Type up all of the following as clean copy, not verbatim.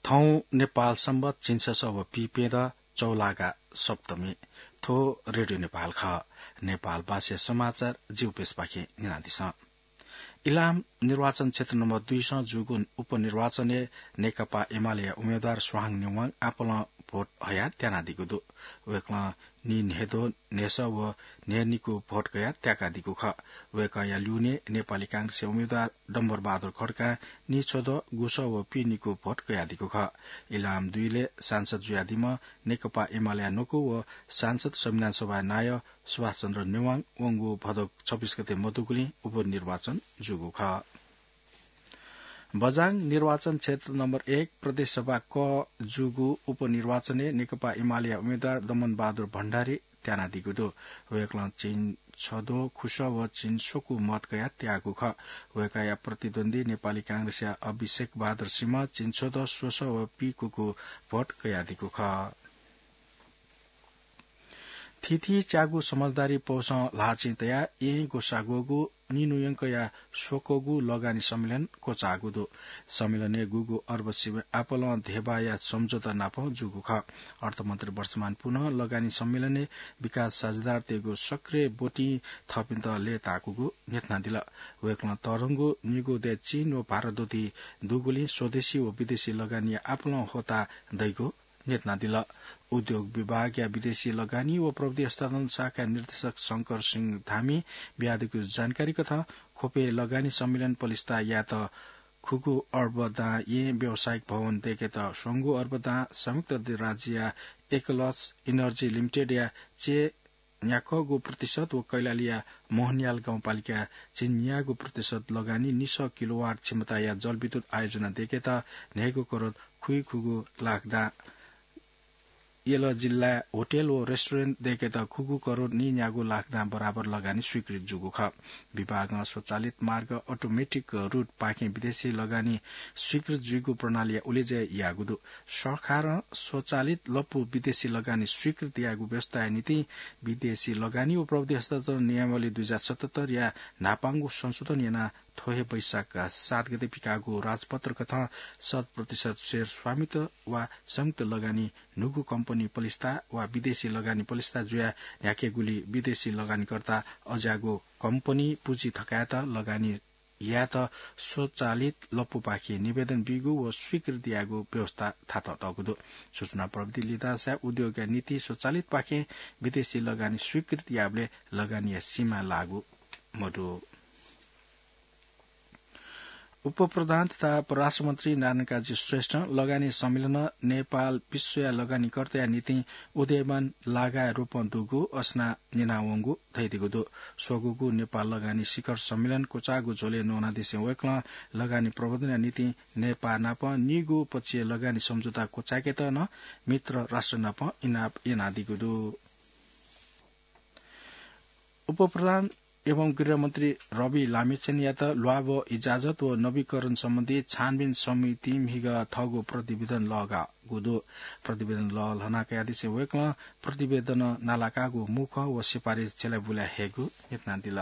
थौ नेपाल सम्बत चिन्स व पिपेर चौलागा सप्तमी थो रेडियो नेपाल ख नेपाल भाषा समाचार जीवपेश पाखे निनादिस इलाम निर्वाचन क्षेत्र नम्बर 2 जुगुन उपनिर्वाचन नेकपा एमाले उम्मेद्वार स्वाङ नेवाङ आपल भोट हया त्यानादिको दो वेक्ल नि नेदो नेस व नेनिको भोट गया त्याका दिको ख वेकया ल्युने नेपाली कांग्रेस उम्मेद्वार डम्बर बहादुर खड्का नि छोद गुस व पिनिको भोट गया दिको ख इलाम दुईले सांसद जुयादिम नेकपा एमाले नोको व सांसद संविधान सभा नाय सुभाष चन्द्र नेवाङ वंगु भदौ 26 गते मधुकुली उपनिर्वाचन जुगु ख बजाङ निर्वाचन क्षेत्र नम्बर 1 प्रदेशसभा क जुगु उपनिर्वाचने नेकपा एमाले उम्मेद्वार दमन बहादुर भण्डारी त्यानादिगु दो वेक्ल चिन छदो खुश व चिन्सोको मत गया त्यागु ख वेकया प्रतिद्वन्दी नेपाली कांग्रेस अभिषेक बहादुर सिंह चिन्सोद सोस व पीकुको भोट गया दिगु ख थिथि च्यागु समझदारी पौष लाचितया ए गोसागोगु निनुयंकया शोकोगु लगानी सम्मेलन कोचागु दो सम्मेलने गुगु अर्ब शिव आपल धेबाया सम्झौता नाप जुगु ख अर्थमन्त्री वर्षमान पुनः लगानी सम्मेलने विकास साझेदार तेगु सक्रिय बोटी थपिन्त ले ताकुगु नेतना दिल वेक्ल तरंगु निगु दे चीन व भारत दोती दुगुली स्वदेशी व विदेशी लगानी आपल होता दैगु नेतना दिल उद्योग विभाग या विदेशी लगानी व प्रविधि हस्तान्तरण शाखा निर्देशक शंकर सिंह धामी ब्यादीको जानकारी कथा खोपे लगानी सम्मेलन पलिस्ता या त खुगु अर्बदा ये व्यावसायिक भवन देखे त सोंगु अर्बदा संयुक्त राज्य एकलस इनर्जी लिमिटेड या चे न्याखगु प्रतिशत व कैलालिया मोहनियाल गाउँपालिका चिन्यागु प्रतिशत लगानी 900 किलोवाट क्षमता या जलविद्युत आयोजना देखे त नेगु करोड खुई खुगु लाखदा येलो जिल्ला होटेल व रेस्टुरेन्ट देखे त खुगु करोड नि न्यागु लाखदा बराबर लगानी स्वीकृत जुगु ख विभाग स्वचालित मार्ग अटोमेटिक रूट पाके विदेशी लगानी स्वीकृत जुगु प्रणाली उलेजे यागुदु सरकार स्वचालित लपु विदेशी लगानी स्वीकृत यागु व्यवस्था नीति विदेशी लगानी व प्रविधि हस्तान्तरण नियमावली 2077 या नापाङ्गु संशोधन याना थोहे वैशाख 7 गते पिकागु राजपत्र कथा 100% शेयर स्वामित्व वा संयुक्त लगानी नुगु कम्पनी पलिस्ता वा विदेशी लगानी पलिस्ता जुया न्याकेगुली विदेशी लगानीकर्ता अजागो कम्पनी पुँजी थकायत लगानी या त स्वचालित लप्पु पाखी निवेदन बिगु व स्वीकृति यागु व्यवस्था थाहा तगुदो सूचना प्रविधि लिदासा उद्योग नीति स्वचालित पाखे विदेशी लगानी स्वीकृति याबले लगानी सीमा लागू मडु उपप्रधान तथा परराष्ट्र मन्त्री नारायण काजी श्रेष्ठ लगानी सम्मेलन नेपाल विश्व लगानीकर्ता नीति उदयमान लगाए रूपन दुगु अस्ना निनावंगु थैदिगु सोगुगु नेपाल लगानी शिखर सम्मेलन कोचागु झोले नोना देशे वेक्ल लगानी प्रबन्धन नीति नेपा नाप निगु पछि लगानी सम्झौता कोचाकेत न मित्र राष्ट्र नाप इनाप एनादिगु दु उपप्रधान एवं गृहमन्त्री रवि लामिछाने या त ल्वाब इजाजत व नवीकरण सम्बन्धी छानबिन समिति मिग थगो प्रतिवेदन लगा गुदो प्रतिवेदन ल लनाका यादिसे वेक्ल प्रतिवेदन नालाकागु मुख व सिफारिश छेला बुला हेगु इतना दिल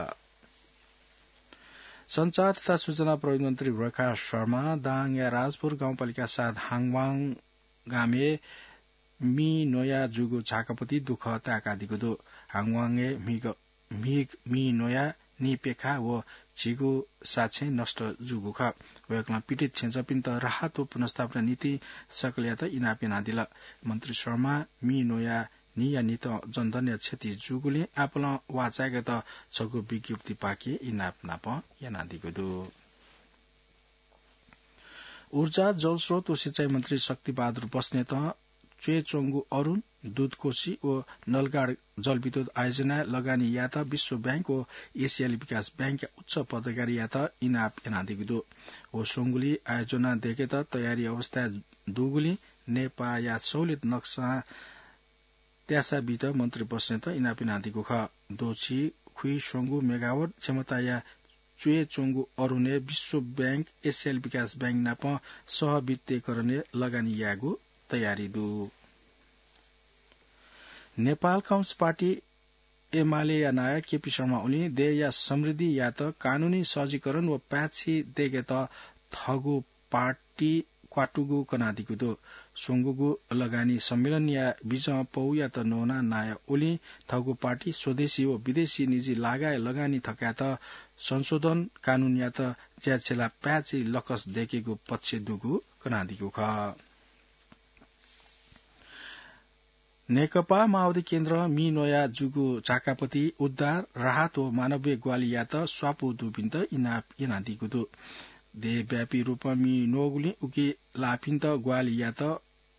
संचार तथा सूचना प्रविधि मन्त्री रेखा शर्मा दाङ या राजपुर गाउँपालिका 7 हाङवाङ गामे मि नोया जुगु झाकापति दुख ताका दिगुदो हाङवाङे मिग मि नोया नि पेखा व झिगु साछे नष्ट जुगु ख वेक्ल पीडित छेंचपिन त राहत व पुनर्स्थापना नीति सकलिया त इनापेना दिल मन्त्री शर्मा मि नोया नि या नित जनधन क्षति जुगुले आपल वाचागत छगु विज्ञप्ति पाके इनाप नाप याना दिगुदु ऊर्जा जलस्रोत व सिंचाई मन्त्री शक्ति बहादुर बस्नेत चुएचोंगु अरूण दूधकोशी व नलगाड जलविद्युत आयोजना लगानी या त विश्व बैंक व एसियाली विकास बैंक उच्च पदाधिकारी या त इनाप एनादिगुदो ओ सोंगुली आयोजना देखे त तयारी अवस्था दुगुली नेपा या सौलित नक्सा त्यासा बित मन्त्री बस्ने त इनाप एनादिगु ख दोची खुई सोंगु मेगावाट क्षमता या चुएचोंगु अरूणे विश्व बैंक एसियाली विकास बैंक नाप सहवित्तीकरण लगानी यागु तयारी दु नेपाल कम्युनिस्ट पार्टी एमाले या नायक केपी शर्मा ओली दे या समृद्धि या त कानूनी सहजीकरण व प्याछि देगे त थगु पार्टी क्वाटुगु कनादिगुदो सोंगुगु लगानी सम्मेलन या बीच पौ या त नोना नाय ओली थगु पार्टी स्वदेशी व विदेशी निजी लगाए लगानी थका त संशोधन कानून या त ज्याछेला प्याची लकस देखेको पक्ष दुगु कनादिगु ख नेकपा माओवादी केन्द्र मी नोया जुगु झाकापति उद्धार राहत व मानवीय ग्वाली या त स्वापु दुबिन्त इनाप इनादिगुदु देशव्यापी रूपमा मी नोगुली उकी लाफिन्त ग्वाली या त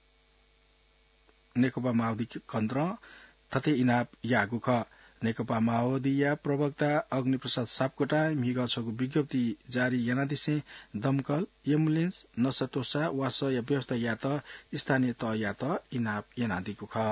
नेकपा माओवादी केन्द्र थते इनाप यागु ख नेकपा माओवादी या प्रवक्ता अग्निप्रसाद सापकोटा मिगा छगु विज्ञप्ति जारी यानादिसे दमकल एम्बुलेन्स नसतोसा वास या व्यवस्था या त स्थानीय त या त इनाप यानादिगु ख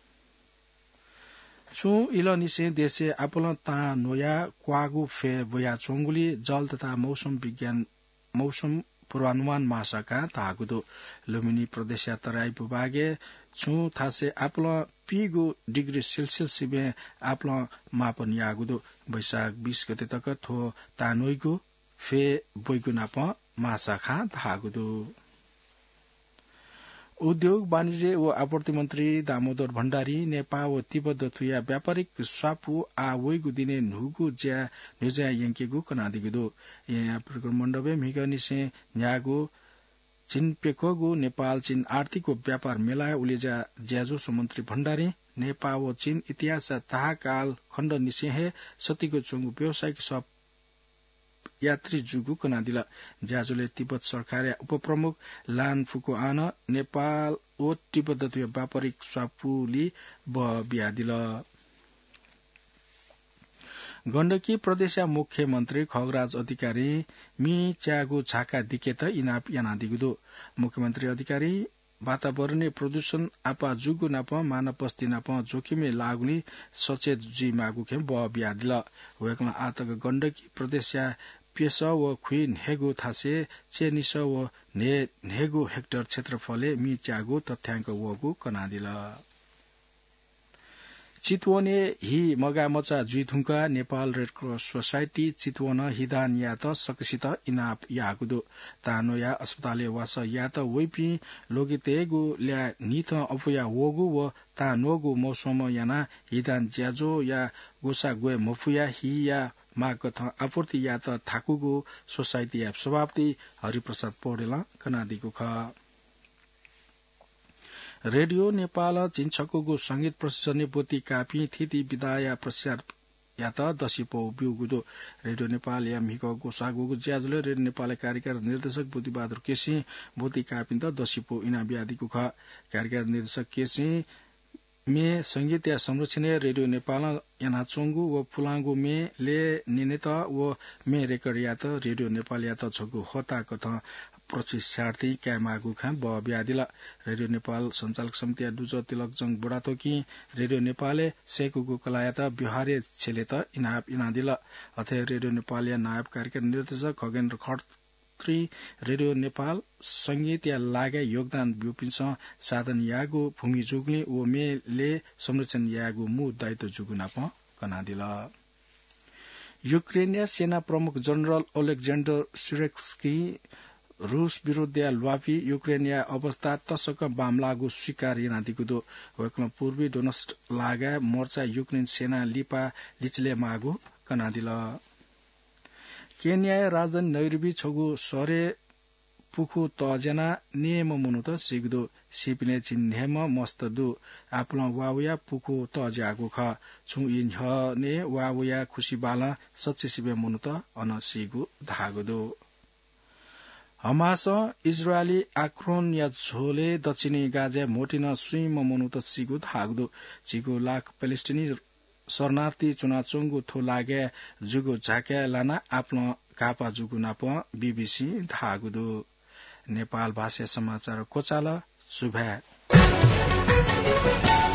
छु इलनिसे देशे आपोल ता नोया क्वागु फे बोया चोंगुली जल तथा मौसम पूर्वानुमान महाशाखा तागुदो लुम्बिनी प्रदेश तराई भूभागे छु थासे आप्ल पिगु डिग्री सेल्सियस सिबे आप्ल मापन यागुदो वैशाख 20 गते तक थो तानोइगु फे बोइगु नाप महाशाखा तागुदो उद्योग वाणिज्य व आपूर्ति मन्त्री दामोदर भण्डारी नेपाल व तिब्बत थुया व्यापारिक स्वापु आ वइगु दिने नुगु ज्या नुजा यंकेगु कनादिगुदो या प्रोग्राम मण्डपे मिगनिसे न्यागु चिनपेकोगु नेपाल चीन आर्थिक व्यापार मेला उलेजा ज्याजो मन्त्री भण्डारी नेपाल व चीन इतिहास ताहा काल खण्ड निसेहे सतीको चोंगु व्यावसायिक सब यात्री जुगु कनादिला ज्याजोले तिब्बत सरकार उपप्रमुख लान फुको आन नेपाल ओ तिब्बत व्यापारिक स्वापुली बियादिला गण्डकी प्रदेश मुख्यमन्त्री खगराज अधिकारी मी च्यागु झाका दिकेत इनाप यानादिगुदो मुख्यमन्त्री अधिकारी वातावरणीय प्रदूषण आपा जुगु नाप मानव बस्ती नाप जोखिमे लागुनी सचेत जी मागु खेम बियादिला वेकला आतक गण्डकी प्रदेश पेश व खुइ नेगु थासे चेनिस व नेगु हेक्टर क्षेत्रफले मी च्यागु तथ्याङ्क वगु कनादिला चितवने हि मगामचा जुइथुङका Nepal red cross society Chitwan हिदान या त सकसित इनाप यागुदो तानो या अस्पताल वास या त वइपि लोगितेगु ल्या निथ अफुया वगु व तानोगु मौसम याना हिदान ज्याजो या गोसा गोए मफुया हि या मागथ आपूर्ति या त थाकुगु सोसाइटी या सभापति हरिप्रसाद पौडेल कनादिगु ख रेडियो नेपाल चिन्छकुगु संगीत प्रशिक्षण बोती कापी थिति विदाया प्रसार या त दसिपो बिउगुदो रेडियो नेपाल या मिको गोसागुगु ज्याजले रेडियो नेपाल कार्यक्रम निर्देशक बोती बहादुर केसी बोती कापी त दसिपो इना बियादिगु ख कार्यक्रम निर्देशक केसी मे संगीत या संरक्षण रेडियो नेपाल याना चोंगु व फुलांगु मे ले निनेत व मे रेकर्ड या त रेडियो नेपाल या त छगु होता कथ प्रशिक्षार्थी क्यामागु खा ब्यादिला रेडियो नेपाल संचालक समिति दुज तिलकजङ बुढातोकी रेडियो नेपाले सेकुगु कलायत बिहारे छेलेत इनाप इनादिला अथे रेडियो नेपाल या नायब कार्यक्रम निर्देशक खगेन्द्र खत्री रेडियो नेपाल संगीत या लागे योगदान ब्युपिन्छ साधन यागु भूमि जुग्ली ओ मेले संरक्षण यागु मु दायित्व जुगु नाप कनादिला युक्रेनिया सेना प्रमुख जनरल ओलेक्जेन्डर सिरेक्सकी रूस विरुद्ध ल्वापी युक्रेनिया अवस्था तसक बामलागु स्वीकार यानादिगुदो वकल पूर्वी डोनस्ट लागा मोर्चा युक्रेन सेना लिपा लिचले मागु कनादिला केन्या राजधानी नैरोबी छगु सरे पुखु तजना नियम मुनु त सिगदो सिपिने चिन्हेम मस्तदु आप्ल वावया पुखु तजागु ख छु इन ने वावया खुशी बाला सच्चे सिबे मुनु त अन सिगु धागदो हमास इजरायली आक्रोन या झोले दक्षिणी गाजा मोटिन सुइम मनुत सिगु धागदो चिगु लाख पैलेस्टिनी शरणार्थी चुनाचुङ्गु थो लागे जुगु झाके लाना आफ्नो कापा जुगु नाप बीबीसी धागुदो नेपाल भाषा समाचार कोचाल सुभा